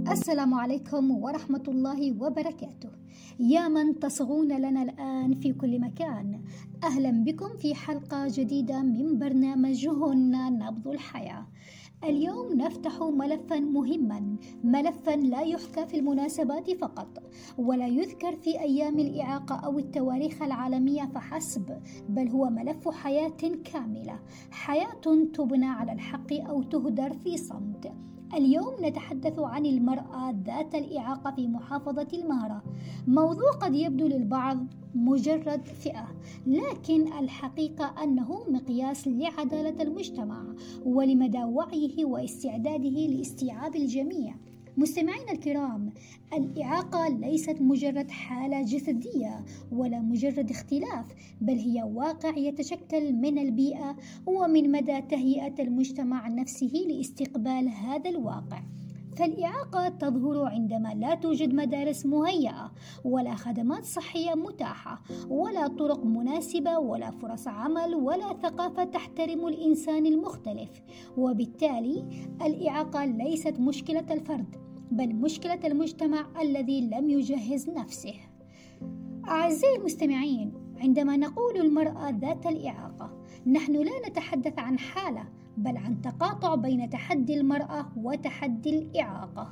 السلام عليكم ورحمة الله وبركاته. يا من تصغون لنا الآن في كل مكان، أهلا بكم في حلقة جديدة من برنامجهن نبض الحياة. اليوم نفتح ملفا مهما، ملفا لا يحكى في المناسبات فقط، ولا يذكر في أيام الإعاقة أو التواريخ العالمية فحسب، بل هو ملف حياة كاملة، حياة تبنى على الحق أو تهدر في صمت. اليوم نتحدث عن المرأة ذات الإعاقة في محافظة المهرة. موضوع قد يبدو للبعض مجرد فئة، لكن الحقيقة أنه مقياس لعدالة المجتمع ولمدى وعيه واستعداده لاستيعاب الجميع. مستمعينا الكرام، الإعاقة ليست مجرد حالة جسدية ولا مجرد اختلاف، بل هي واقع يتشكل من البيئة ومن مدى تهيئة المجتمع نفسه لاستقبال هذا الواقع. فالإعاقة تظهر عندما لا توجد مدارس مهيئة ولا خدمات صحية متاحة ولا طرق مناسبة ولا فرص عمل ولا ثقافة تحترم الإنسان المختلف. وبالتالي الإعاقة ليست مشكلة الفرد، بل مشكلة المجتمع الذي لم يجهز نفسه. أعزائي المستمعين، عندما نقول المرأة ذات الإعاقة، نحن لا نتحدث عن حالة، بل عن تقاطع بين تحدي المرأة وتحدي الإعاقة.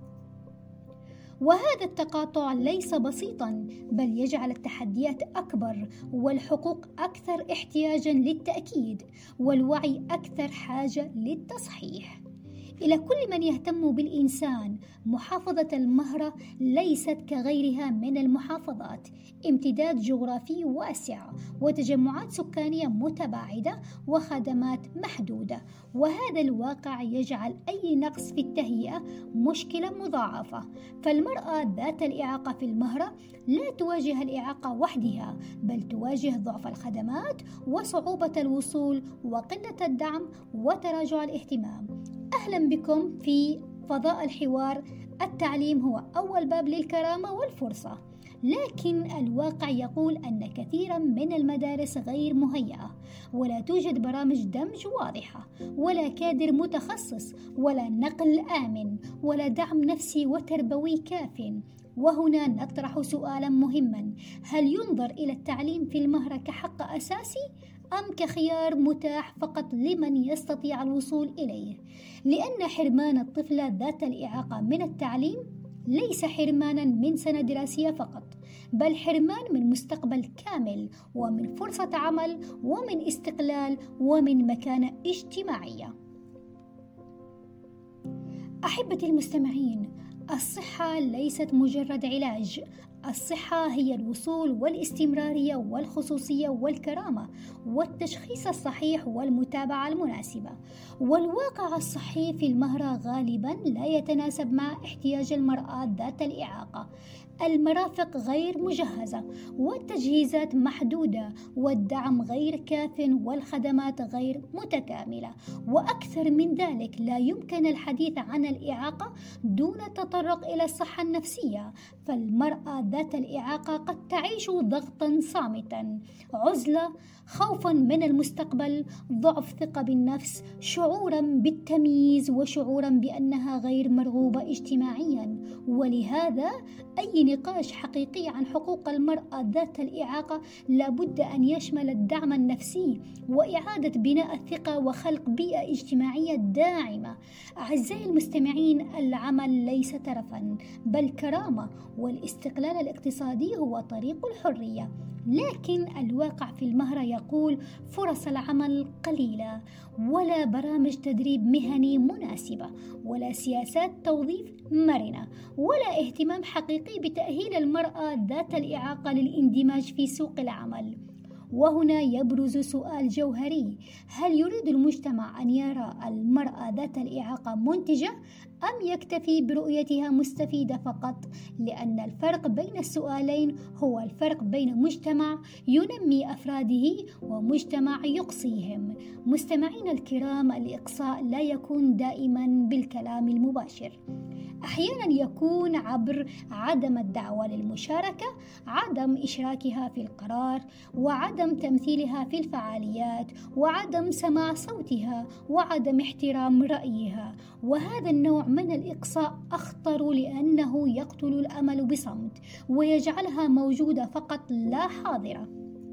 وهذا التقاطع ليس بسيطا، بل يجعل التحديات أكبر والحقوق أكثر احتياجا للتأكيد والوعي أكثر حاجة للتصحيح. إلى كل من يهتم بالإنسان، محافظة المهرة ليست كغيرها من المحافظات، امتداد جغرافي واسع وتجمعات سكانية متباعدة وخدمات محدودة، وهذا الواقع يجعل أي نقص في التهيئة مشكلة مضاعفة. فالمرأة ذات الإعاقة في المهرة لا تواجه الإعاقة وحدها، بل تواجه ضعف الخدمات وصعوبة الوصول وقلة الدعم وتراجع الاهتمام. أهلا بكم في فضاء الحوار. التعليم هو أول باب للكرامة والفرصة، لكن الواقع يقول أن كثيرا من المدارس غير مهيئة، ولا توجد برامج دمج واضحة، ولا كادر متخصص، ولا نقل آمن، ولا دعم نفسي وتربوي كاف. وهنا نطرح سؤالا مهما: هل ينظر إلى التعليم في المهرة كحق أساسي أم كخيار متاح فقط لمن يستطيع الوصول إليه؟ لأن حرمان الطفلة ذات الإعاقة من التعليم ليس حرمانا من سنة دراسية فقط، بل حرمان من مستقبل كامل ومن فرصة عمل ومن استقلال ومن مكانة اجتماعية. أحبتي المستمعين، الصحة ليست مجرد علاج، الصحة هي الوصول والاستمرارية والخصوصية والكرامة والتشخيص الصحيح والمتابعة المناسبة. والواقع الصحي في المهرة غالبا لا يتناسب مع احتياج المرأة ذات الإعاقة. المرافق غير مجهزة والتجهيزات محدودة والدعم غير كاف والخدمات غير متكاملة، وأكثر من ذلك لا يمكن الحديث عن الإعاقة دون التطرق إلى الصحة النفسية. فالمرأة ذات الإعاقة قد تعيش ضغطا صامتا، عزلة، خوفا من المستقبل، ضعف ثقة بالنفس، شعورا بالتمييز وشعورا بأنها غير مرغوبة اجتماعيا. ولهذا أي نقاش حقيقي عن حقوق المرأة ذات الإعاقة لابد أن يشمل الدعم النفسي وإعادة بناء الثقة وخلق بيئة اجتماعية داعمة. أعزائي المستمعين، العمل ليس ترفا بل كرامة، والاستقلال الاقتصادي هو طريق الحرية. لكن الواقع في المهرة يقول فرص العمل قليلة، ولا برامج تدريب مهني مناسبة، ولا سياسات توظيف مرنة، ولا اهتمام حقيقي بتأهيل المرأة ذات الإعاقة للاندماج في سوق العمل. وهنا يبرز سؤال جوهري: هل يريد المجتمع أن يرى المرأة ذات الإعاقة منتجة أم يكتفي برؤيتها مستفيدة فقط؟ لأن الفرق بين السؤالين هو الفرق بين مجتمع ينمي أفراده ومجتمع يقصيهم. مستمعينا الكرام، الإقصاء لا يكون دائما بالكلام المباشر، أحيانا يكون عبر عدم الدعوة للمشاركة، عدم إشراكها في القرار، وعدم وعدم تمثيلها في الفعاليات وعدم سماع صوتها وعدم احترام رأيها. وهذا النوع من الإقصاء أخطر لأنه يقتل الأمل بصمت ويجعلها موجودة فقط لا حاضرة.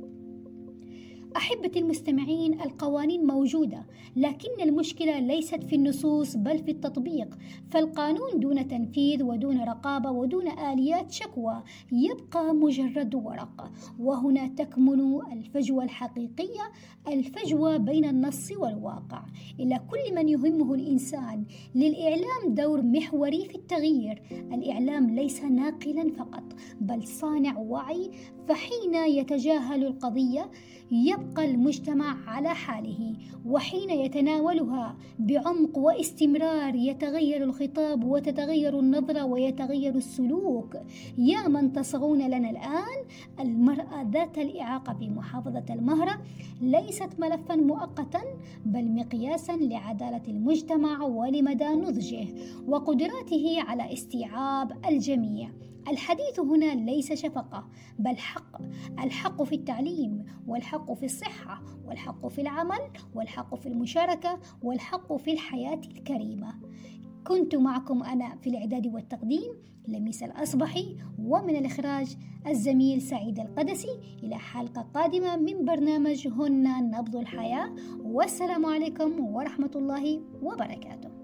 أحبتي المستمعين، القوانين موجودة، لكن المشكلة ليست في النصوص بل في التطبيق. فالقانون دون تنفيذ ودون رقابة ودون آليات شكوى يبقى مجرد ورق. وهنا تكمن الفجوة الحقيقية، الفجوة بين النص والواقع. إلى كل من يهمه الإنسان، للإعلام دور محوري في التغيير. الإعلام ليس ناقلا فقط بل صانع وعي، فحين يتجاهل القضية يبقى المجتمع على حاله، وحين يتناولها بعمق واستمرار يتغير الخطاب وتتغير النظرة ويتغير السلوك. يا من تصغون لنا الآن، المرأة ذات الإعاقة بمحافظة المهرة ليست ملفا مؤقتا بل مقياسا لعدالة المجتمع ولمدى نضجه وقدراته على استيعاب الجميع. الحديث هنا ليس شفقة بل حق، الحق في التعليم، والحق في الصحة، والحق في العمل، والحق في المشاركة، والحق في الحياة الكريمة. كنت معكم أنا في الإعداد والتقديم لميس الأصبحي، ومن الإخراج الزميل سعيد القدسي. إلى حلقة قادمة من برنامج هن نبض الحياة، والسلام عليكم ورحمة الله وبركاته.